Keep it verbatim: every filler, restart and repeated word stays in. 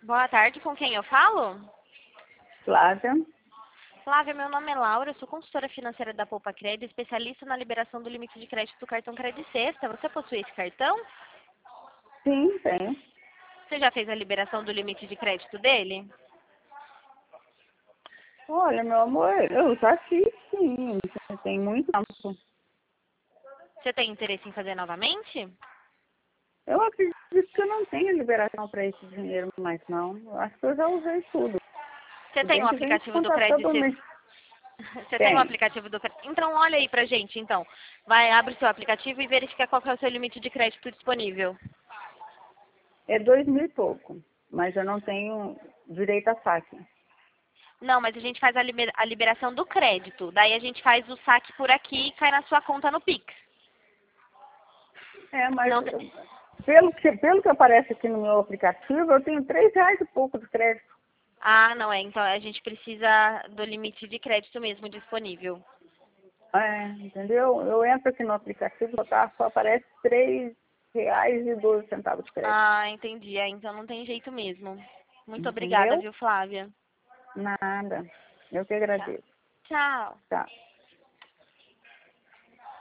Boa tarde, com quem eu falo? Flávia. Flávia, meu nome é Laura, eu sou consultora financeira da Poupa Crédito, especialista na liberação do limite de crédito do cartão Crédito Sexta. Você possui esse cartão? Sim, tem. Você já fez a liberação do limite de crédito dele? Olha, meu amor, eu já fiz sim. Tem muito tempo. Você tem interesse em fazer novamente? Eu acredito que eu não tenho liberação para esse dinheiro mais, não. Eu acho que eu já usei tudo. Você Se tem o bem que vem aplicativo do descontar todo Crédito mês. Sexta? Você tem o Tem. aplicativo do Crédito? Então, olha aí pra gente, então. Vai, abre o seu aplicativo e verifica qual que é o seu limite de crédito disponível. É dois mil e pouco. Mas eu não tenho direito a saque. Não, mas a gente faz a liber- a liberação do crédito. Daí a gente faz o saque por aqui e cai na sua conta no Pix. É, mas Não eu- tem- pelo que, pelo que aparece aqui no meu aplicativo, eu tenho três reais e pouco de crédito. Ah, não é. Então a gente precisa do limite de crédito mesmo disponível. É, entendeu? Eu entro aqui no aplicativo, só, tá, só aparece três reais e doze centavos de crédito. Ah, entendi. É, então não tem jeito mesmo. Muito obrigada, Entendeu? viu, Flávia? Nada. Eu que Tchau. agradeço. Tchau. Tá.